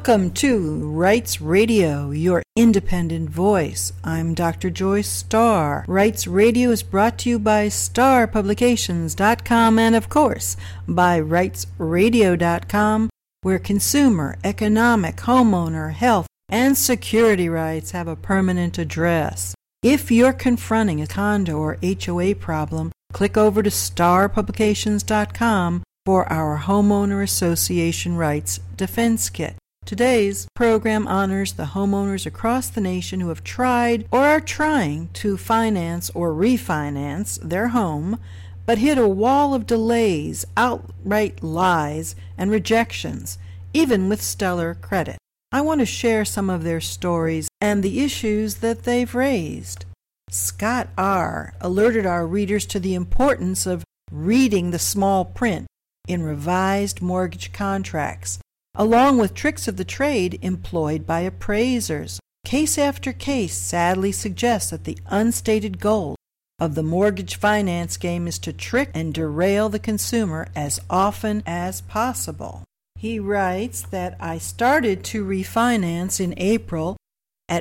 Welcome to Rights Radio, your independent voice. I'm Dr. Joyce Starr. Rights Radio is brought to you by starpublications.com and, of course, by rightsradio.com, where consumer, economic, homeowner, health, and security rights have a permanent address. If you're confronting a condo or HOA problem, click over to starpublications.com for our Homeowner Association Rights Defense Kit. Today's program honors the homeowners across the nation who have tried or are trying to finance or refinance their home, but hit a wall of delays, outright lies, and rejections, even with stellar credit. I want to share some of their stories and the issues that they've raised. Scott R. alerted our readers to the importance of reading the small print in revised mortgage contracts, along with tricks of the trade employed by appraisers. Case after case sadly suggests that the unstated goal of the mortgage finance game is to trick and derail the consumer as often as possible. He writes that I started to refinance in April at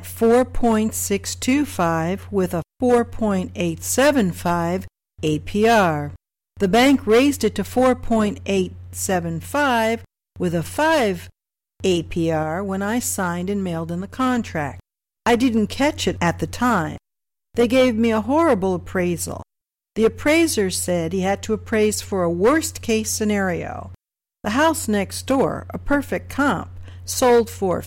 4.625 with a 4.875 APR. The bank raised it to 4.875 with a 5 APR when I signed and mailed in the contract. I didn't catch it at the time. They gave me a horrible appraisal. The appraiser said he had to appraise for a worst-case scenario. The house next door, a perfect comp, sold for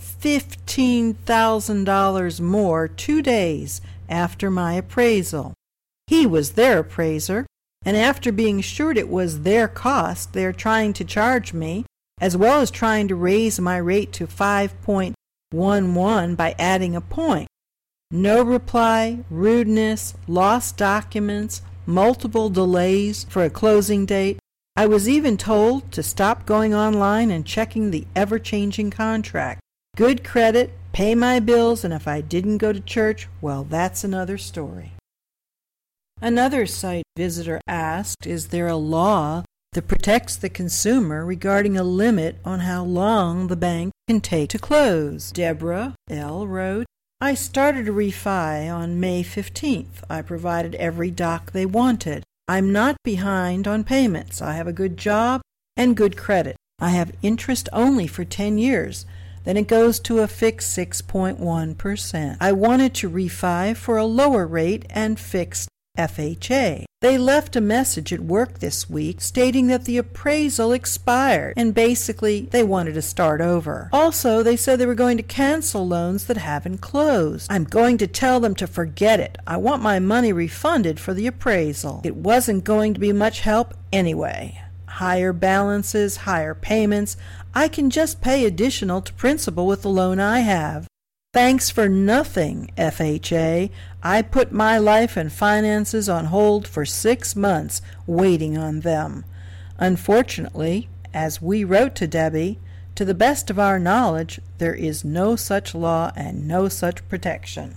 $15,000 more 2 days after my appraisal. He was their appraiser, and after being assured it was their cost, they're trying to charge me, as well as trying to raise my rate to 5.11 by adding a point. No reply, rudeness, lost documents, multiple delays for a closing date. I was even told to stop going online and checking the ever-changing contract. Good credit, pay my bills, and if I didn't go to church, well, that's another story. Another site visitor asked, is there a law that protects the consumer regarding a limit on how long the bank can take to close? Deborah L. wrote, I started a refi on May 15th. I provided every doc they wanted. I'm not behind on payments. I have a good job and good credit. I have interest only for 10 years. Then it goes to a fixed 6.1%. I wanted to refi for a lower rate and fixed FHA. They left a message at work this week stating that the appraisal expired and basically they wanted to start over. Also, they said they were going to cancel loans that haven't closed. I'm going to tell them to forget it. I want my money refunded for the appraisal. It wasn't going to be much help anyway. Higher balances, higher payments. I can just pay additional to principal with the loan I have. Thanks for nothing, FHA. I put my life and finances on hold for 6 months waiting on them. Unfortunately, as we wrote to Debbie, to the best of our knowledge, there is no such law and no such protection.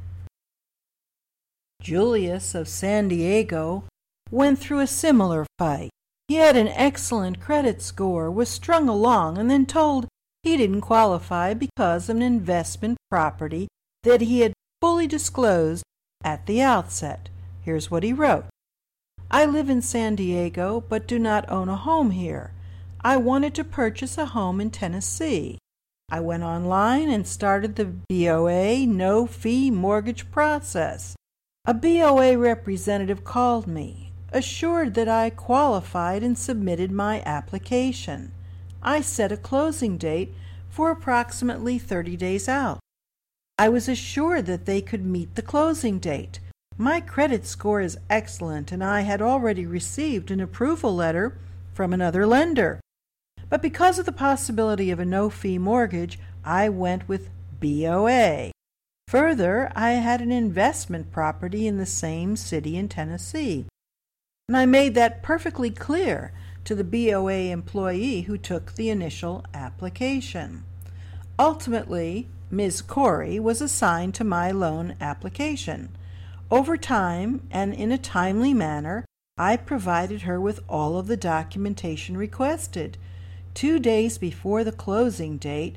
Julius of San Diego went through a similar fight. He had an excellent credit score, was strung along, and then told he didn't qualify because of an investment property that he had fully disclosed at the outset. Here's what he wrote. I live in San Diego but do not own a home here. I wanted to purchase a home in Tennessee. I went online and started the BOA no-fee mortgage process. A BOA representative called me, assured that I qualified and submitted my application. I set a closing date for approximately 30 days out. I was assured that they could meet the closing date. My credit score is excellent, and I had already received an approval letter from another lender. But because of the possibility of a no-fee mortgage, I went with BOA. Further, I had an investment property in the same city in Tennessee, and I made that perfectly clear to the BOA employee who took the initial application. Ultimately, Ms. Corey was assigned to my loan application. Over time and in a timely manner, I provided her with all of the documentation requested. 2 days before the closing date,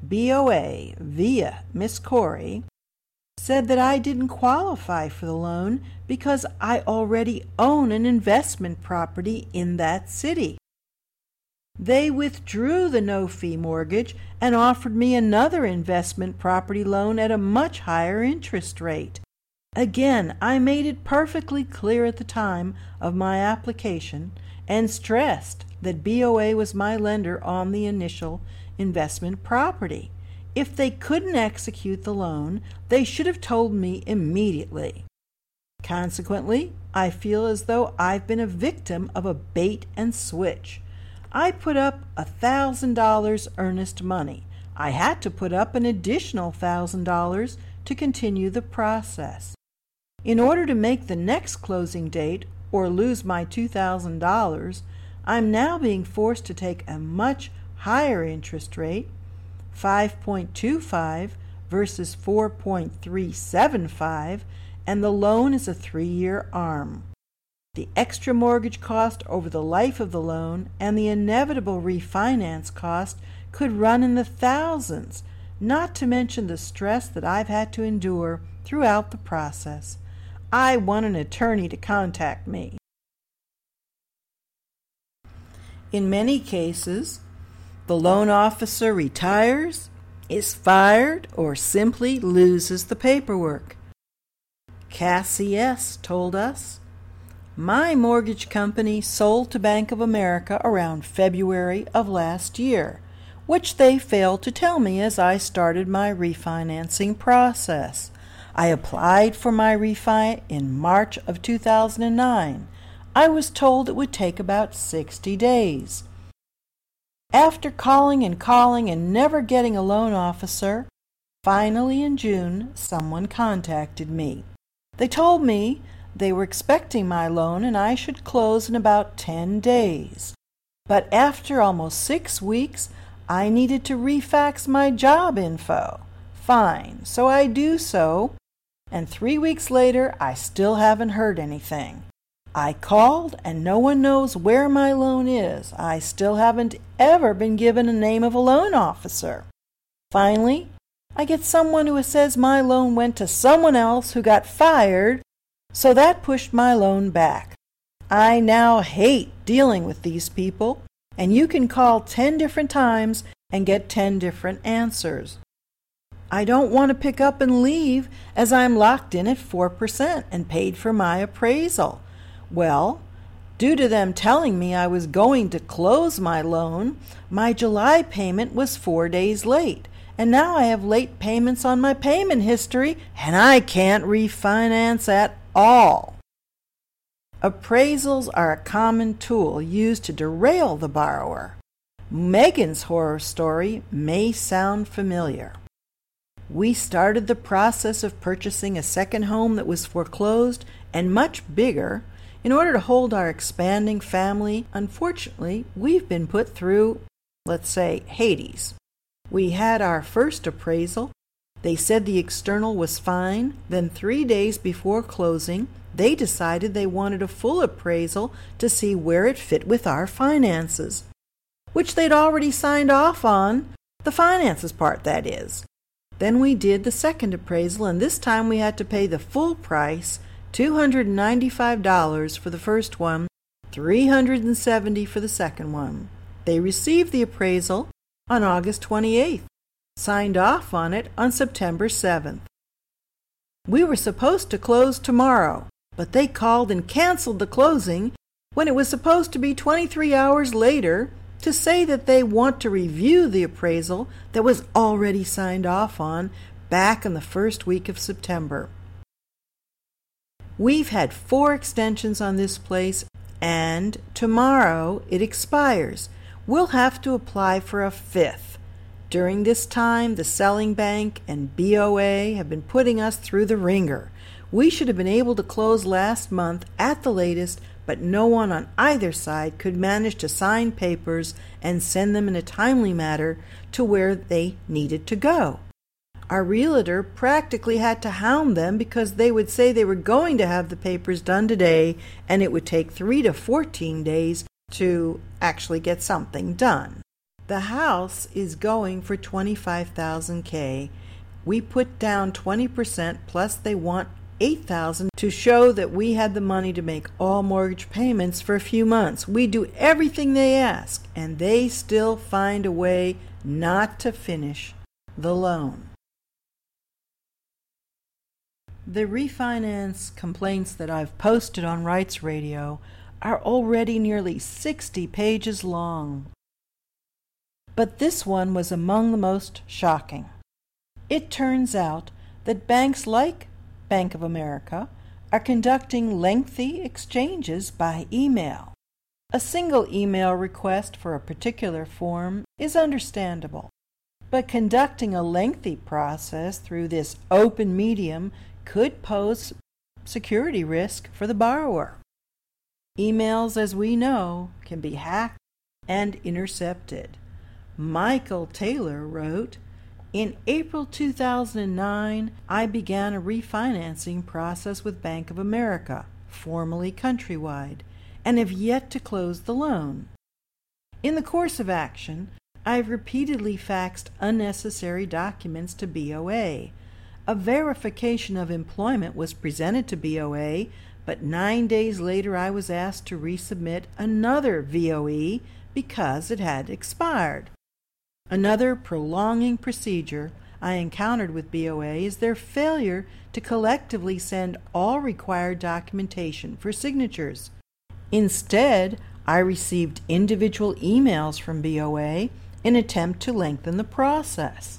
BOA, via Miss Corey, said that I didn't qualify for the loan because I already own an investment property in that city. They withdrew the no-fee mortgage and offered me another investment property loan at a much higher interest rate. Again, I made it perfectly clear at the time of my application and stressed that BOA was my lender on the initial investment property. If they couldn't execute the loan, they should have told me immediately. Consequently, I feel as though I've been a victim of a bait and switch. I put up $1,000 earnest money. I had to put up an additional $1,000 to continue the process. In order to make the next closing date or lose my $2,000, I'm now being forced to take a much higher interest rate, 5.25 versus 4.375, and the loan is a 3-year ARM. The extra mortgage cost over the life of the loan and the inevitable refinance cost could run in the thousands, not to mention the stress that I've had to endure throughout the process. I want an attorney to contact me. In many cases, the loan officer retires, is fired, or simply loses the paperwork. Cassie S. told us, "My mortgage company sold to Bank of America around February of last year, which they failed to tell me as I started my refinancing process. I applied for my refi in March of 2009. I was told it would take about 60 days. After calling and never getting a loan officer, finally in June, someone contacted me. They told me they were expecting my loan and I should close in about 10 days. But after almost 6 weeks, I needed to refax my job info. Fine, so I do so, and 3 weeks later, I still haven't heard anything. I called and no one knows where my loan is. I still haven't ever been given a name of a loan officer. Finally, I get someone who says my loan went to someone else who got fired, so that pushed my loan back. I now hate dealing with these people, and you can call 10 different times and get 10 different answers. I don't want to pick up and leave as I'm locked in at 4% and paid for my appraisal. Well, due to them telling me I was going to close my loan, my July payment was 4 days late, and now I have late payments on my payment history, and I can't refinance at all. Appraisals are a common tool used to derail the borrower. Megan's horror story may sound familiar. We started the process of purchasing a second home that was foreclosed and much bigger. In order to hold our expanding family, unfortunately, we've been put through, let's say, Hades. We had our first appraisal. They said the external was fine. Then 3 days before closing, they decided they wanted a full appraisal to see where it fit with our finances, which they'd already signed off on, the finances part, that is. Then we did the second appraisal, and this time we had to pay the full price, $295 for the first one, $370 for the second one. They received the appraisal on August 28th, signed off on it on September 7th. We were supposed to close tomorrow, but they called and canceled the closing when it was supposed to be 23 hours later to say that they want to review the appraisal that was already signed off on back in the first week of September. We've had 4 extensions on this place, and tomorrow it expires. We'll have to apply for a 5th. During this time, the selling bank and BOA have been putting us through the ringer. We should have been able to close last month at the latest, but no one on either side could manage to sign papers and send them in a timely manner to where they needed to go. Our realtor practically had to hound them because they would say they were going to have the papers done today and it would take 3 to 14 days to actually get something done. The house is going for $25,000. We put down 20% plus they want $8,000 to show that we had the money to make all mortgage payments for a few months. We do everything they ask, and they still find a way not to finish the loan. The refinance complaints that I've posted on Rights Radio are already nearly 60 pages long. But this one was among the most shocking. It turns out that banks like Bank of America are conducting lengthy exchanges by email. A single email request for a particular form is understandable, but conducting a lengthy process through this open medium could pose security risk for the borrower. Emails, as we know, can be hacked and intercepted. Michael Taylor wrote, "In April 2009, I began a refinancing process with Bank of America, formerly Countrywide, and have yet to close the loan. In the course of action, I have repeatedly faxed unnecessary documents to BOA. A verification of employment was presented to BOA, but 9 days later I was asked to resubmit another VOE because it had expired. Another prolonging procedure I encountered with BOA is their failure to collectively send all required documentation for signatures. Instead, I received individual emails from BOA in an attempt to lengthen the process.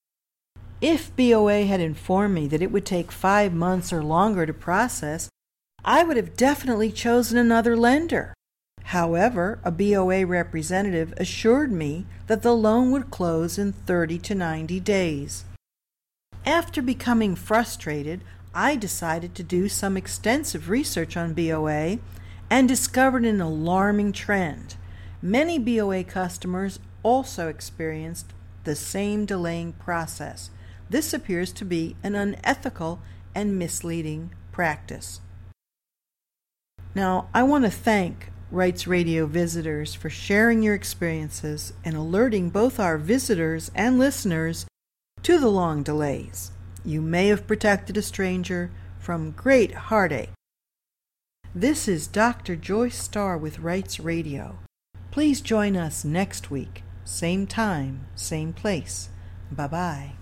If BOA had informed me that it would take 5 months or longer to process, I would have definitely chosen another lender. However, a BOA representative assured me that the loan would close in 30 to 90 days. After becoming frustrated, I decided to do some extensive research on BOA and discovered an alarming trend. Many BOA customers also experienced the same delaying process. This appears to be an unethical and misleading practice." Now, I want to thank Rights Radio visitors for sharing your experiences and alerting both our visitors and listeners to the long delays. You may have protected a stranger from great heartache. This is Dr. Joyce Starr with Rights Radio. Please join us next week, same time, same place. Bye-bye.